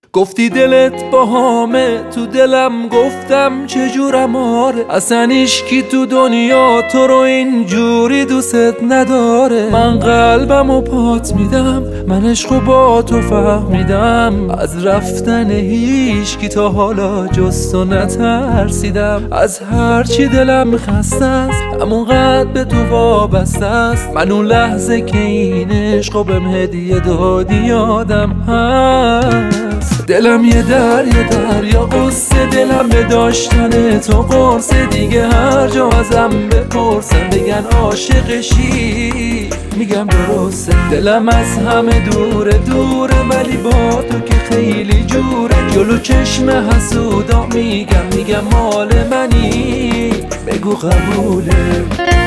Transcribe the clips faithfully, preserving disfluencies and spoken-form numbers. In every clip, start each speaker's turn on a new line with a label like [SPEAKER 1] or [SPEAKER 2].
[SPEAKER 1] گفتی دلت باهامه، تو دلم گفتم چجورم آره. اصلا هیچکی تو دنیا تو رو اینجوری دوست نداره. من قلبمو پات میدم، من عشقو با تو فهمیدم. از رفتن هیچکی تا حالا جز تو نترسیدم. از هرچی دلم خسته است همونقدر به تو وابسته است. من اون لحظه که این عشقو بهم هدیه دادی یادم هست. دلم یه دریا دریا قصه، دلم به داشتن تو قرصه. دیگه هر جا ازم بپرسن بگن عاشقشی میگم درسته. دلم از همه دوره دوره ولی با تو که خیلی جوره. جلو چشم حسودا میگم میگم مال منی، بگو قبوله.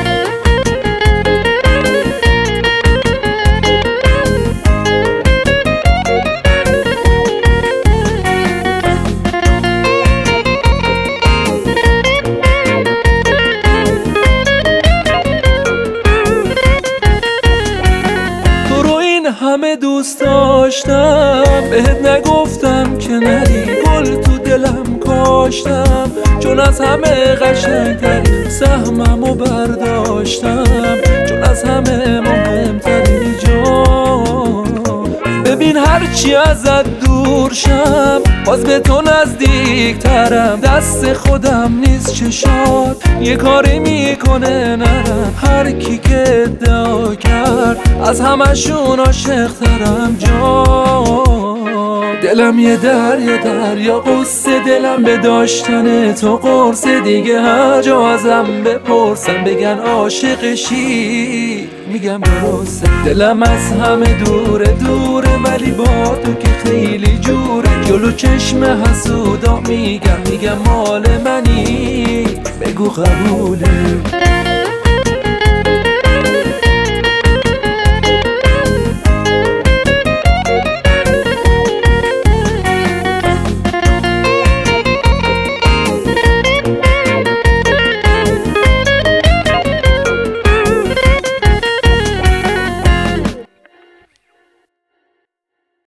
[SPEAKER 1] همه دوست داشتم بهت نگفتم که نری. گل تو دلم کاشتم چون از همه قشنگتری. سهممو برداشتم چون از همه مهمتری. جان ببین هرچی ازت دور شم باز به تو نزدیک ترم. دست خودم نیست چشات یه کاری میکنه نرم. هر کی که ادعا کرد از همشون عاشق ترم. جان دلم یه دریا دریا قصه، دلم به داشتن تو قرصه. دیگه هر جا ازم بپرسن بگن عاشقشی میگم درسته. دلم از همه دوره دوره ولی با تو که خیلی جوره. جلو چشم حسودا میگم میگم مال منی، بگو قبوله.